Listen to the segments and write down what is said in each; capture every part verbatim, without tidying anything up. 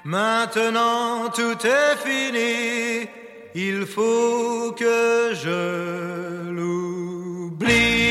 Maintenant tout est fini, il faut que je l'oublie.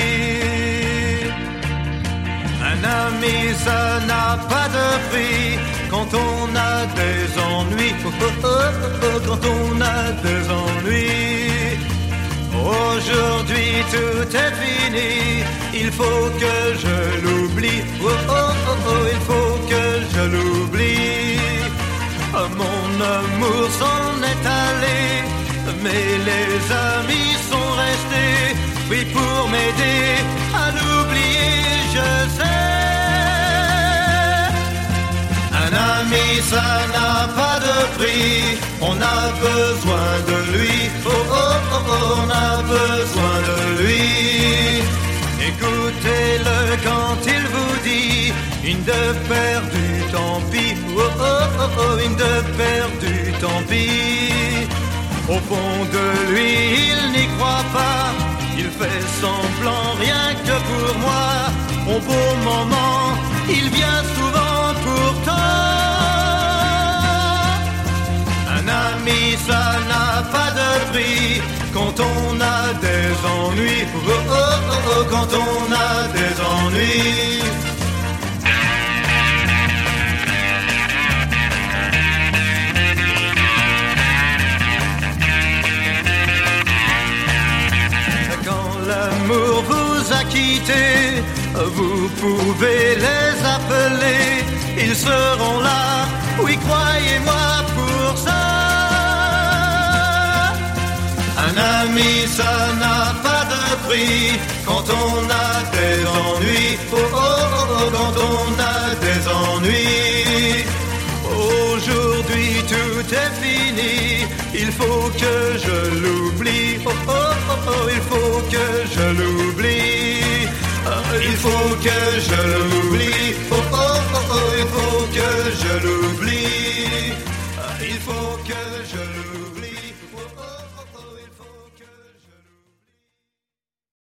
Un ami, ça n'a pas de prix quand on a des ennuis. Oh, oh, oh, oh, quand on a des ennuis. Aujourd'hui tout est fini, il faut que je l'oublie. Oh, oh, oh, oh, il faut que je l'oublie. Mon amour s'en est allé, mais les amis sont restés. Oui, pour m'aider à l'oublier, je sais. Un ami, ça n'a pas de prix, on a besoin de lui. Oh, oh, oh, oh, on a besoin de lui. Écoutez-le quand il vous dit une de perdue, tant pis. Oh, oh, oh, oh, une de perdue, tant pis. Au fond de lui, il n'y croit pas. Il fait semblant rien que pour moi. Au beau moment, il vient souvent pourtant. Un ami, ça n'a pas de prix quand on a des ennuis. Oh, oh, oh, oh, quand on a des ennuis. Quand l'amour vous a quitté, vous pouvez les appeler. Ils seront là, oui, croyez-moi pour ça. Un ami, ça n'a pas de prix quand on a des ennuis. Oh, oh, oh, oh, quand on a des ennuis. Aujourd'hui tout est fini, il faut que je l'oublie. Oh, oh, oh, oh, il faut que je l'oublie. Il faut que je l'oublie. Oh, oh, oh, oh, il faut que je l'oublie. Il faut que je l'oublie.